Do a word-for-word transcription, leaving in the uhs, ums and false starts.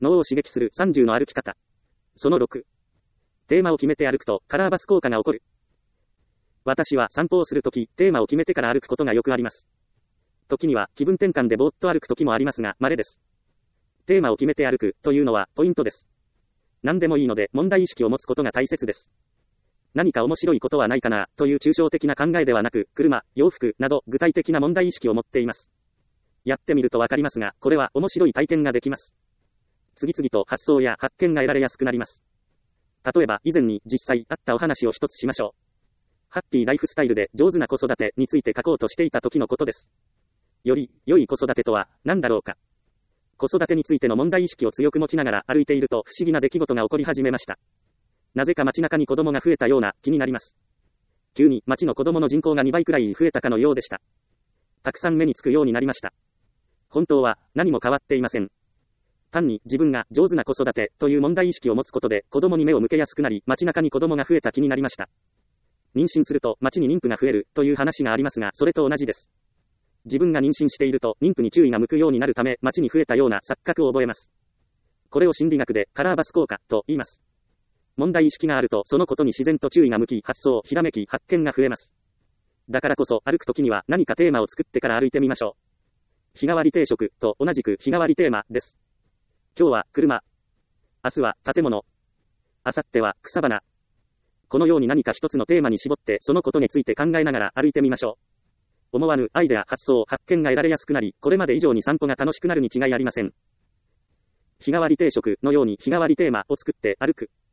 脳を刺激するさんじゅうの歩き方。そのろく。テーマを決めて歩くとカラーバス効果が起こる。私は散歩をするとき、テーマを決めてから歩くことがよくあります。時には気分転換でぼーっと歩くときもありますが、稀です。テーマを決めて歩くというのはポイントです。何でもいいので問題意識を持つことが大切です。何か面白いことはないかなという抽象的な考えではなく、車、洋服など具体的な問題意識を持っています。やってみるとわかりますが、これは面白い体験ができます。次々と発想や発見が得られやすくなります。例えば以前に実際あったお話を一つしましょう。ハッピーライフスタイルで上手な子育てについて書こうとしていた時のことです。より良い子育てとは何だろうか。子育てについての問題意識を強く持ちながら歩いていると不思議な出来事が起こり始めました。なぜか街中に子供が増えたような気になります。急に街の子供の人口がにばいくらい増えたかのようでした。たくさん目につくようになりました。本当は何も変わっていません。単に自分が上手な子育てという問題意識を持つことで子供に目を向けやすくなり、街中に子供が増えた気になりました。妊娠すると街に妊婦が増えるという話がありますが、それと同じです。自分が妊娠していると妊婦に注意が向くようになるため、街に増えたような錯覚を覚えます。これを心理学でカラーバス効果と言います。問題意識があるとそのことに自然と注意が向き、発想、ひらめき、発見が増えます。だからこそ歩くときには何かテーマを作ってから歩いてみましょう。日替わり定食と同じく日替わりテーマです。今日は車。明日は建物。明後日は草花。このように何か一つのテーマに絞ってそのことについて考えながら歩いてみましょう。思わぬアイデア、発想、発見が得られやすくなり、これまで以上に散歩が楽しくなるに違いありません。日替わり定食のように日替わりテーマを作って歩く。